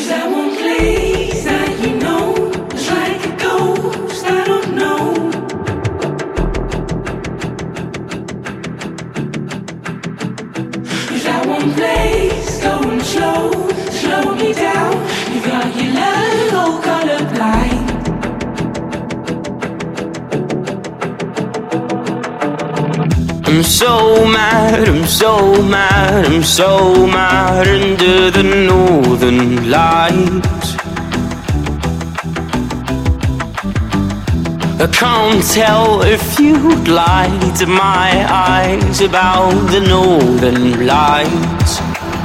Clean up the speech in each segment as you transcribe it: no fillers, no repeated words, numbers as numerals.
that one place that you know is like a ghost, I don't know. Is that one place going slow me down? You got your love all colorblind. I'm so mad, I'm so mad, I'm so mad under the northern lights. I can't tell if you'd lie to my eyes about the northern lights.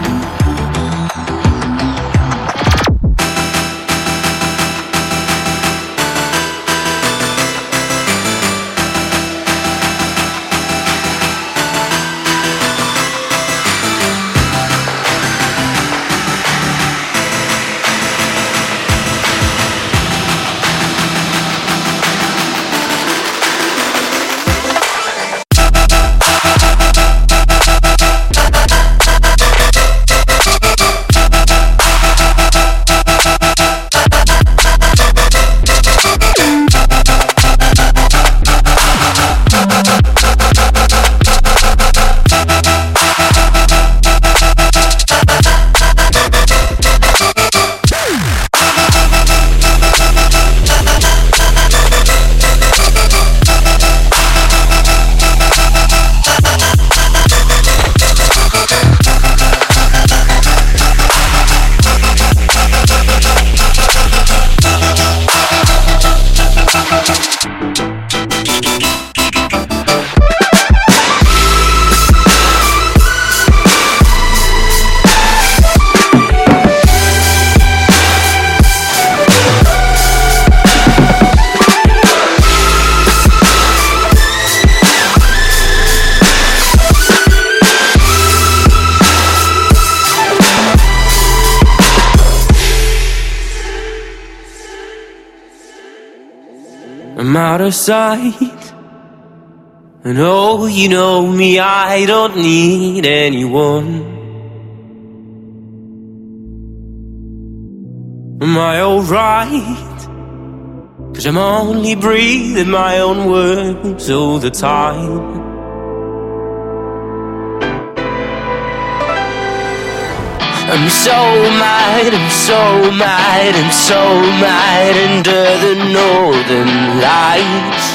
I'm out of sight, and oh, you know me, I don't need anyone. Am I alright? 'Cause I'm only breathing my own words all the time. I'm so mad, I'm so mad, I'm so mad under the northern lights.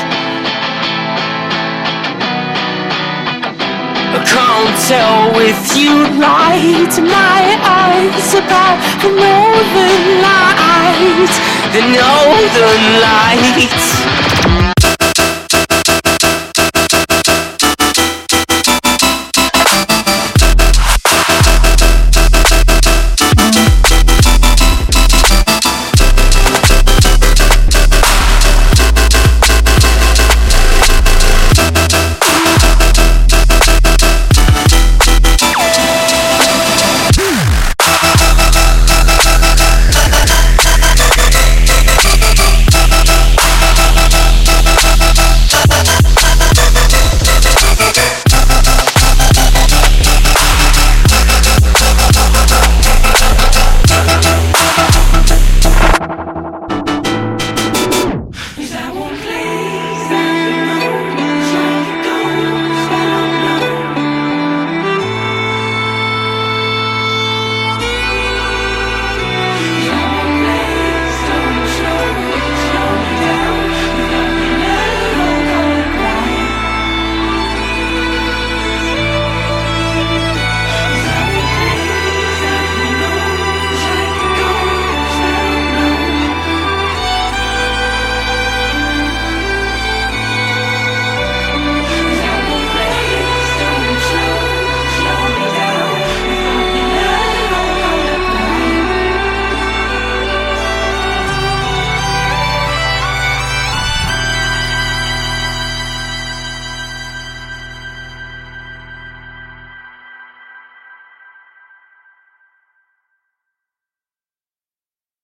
I can't tell if you lie to my eyes about the northern lights, the northern lights.